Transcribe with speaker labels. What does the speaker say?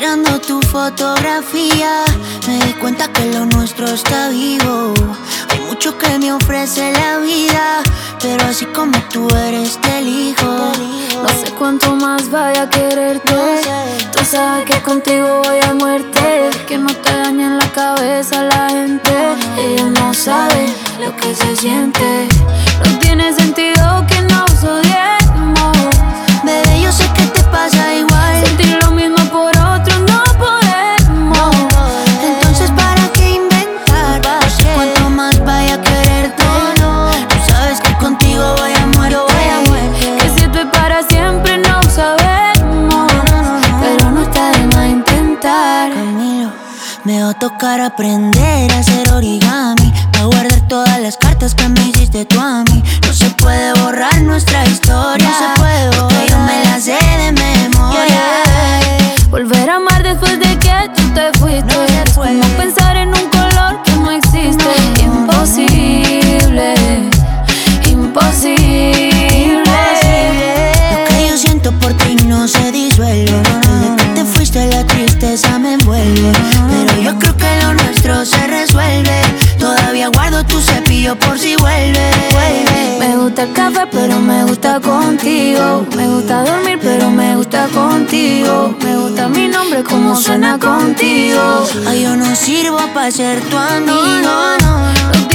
Speaker 1: Mirando tu fotografía, me di cuenta que lo nuestro está vivo. Hay mucho que me ofrece la vida, pero así como tú eres te elijo.
Speaker 2: No sé cuánto más vaya a quererte. Tú sabes que contigo voy a muerte. Que no te dañe en la cabeza la gente. Ella no sabe lo que se siente. No tiene sentido que nos odiemos.
Speaker 1: Bebé, yo sé que te pasa igual.
Speaker 2: Sentir lo mismo por otro no podemos.
Speaker 1: Entonces ¿para qué inventar? No sé cuánto más vaya a quererte. Tú sabes que contigo voy a muerte.
Speaker 2: Que si esto es para siempre no sabemos. Pero no está de más intentar.
Speaker 1: Camilo, me va a tocar aprender a hacer origami, a guardar todas las cartas que me hiciste tú a mí. No se puede borrar nuestra historia. No se puede borrar. Porque yo me la sé de memoria.
Speaker 2: Volver a amar después de que tú te fuiste. Es como pensar en un color que no existe. Imposible, imposible.
Speaker 1: Lo que yo siento por ti no se disuelve. Desde que te fuiste la tristeza me envuelve. Pero yo creo que lo nuestro se resuelve. Todavía guardo tu cepillo por si vuelve.
Speaker 2: Me gusta el café pero me gusta contigo. Me gusta dormir pero me gusta contigo. Me gusta mi nombre como suena contigo.
Speaker 1: Ay, yo no sirvo para ser tu amigo.
Speaker 2: No